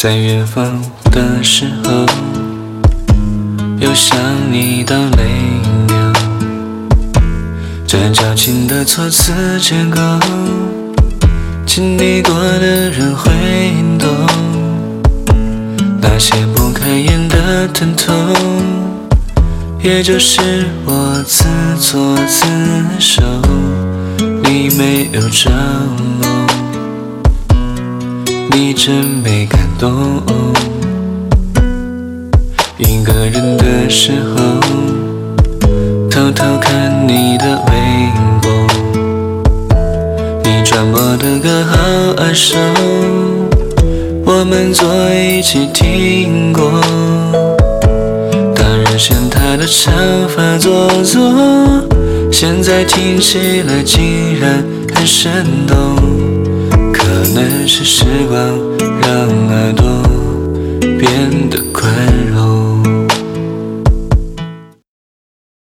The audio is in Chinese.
在远方的时候，又想你到泪流。这矫情的措辞结构，经历过的人会懂。那些不开眼的疼痛，也就是我自作自受。你没有着梦，你真没感动。一个人的时候，偷偷看你的微博，你转播的歌好耳熟，我们坐一起听过。当人嫌他的长发做作，现在听起来竟然很生动。可能是时光让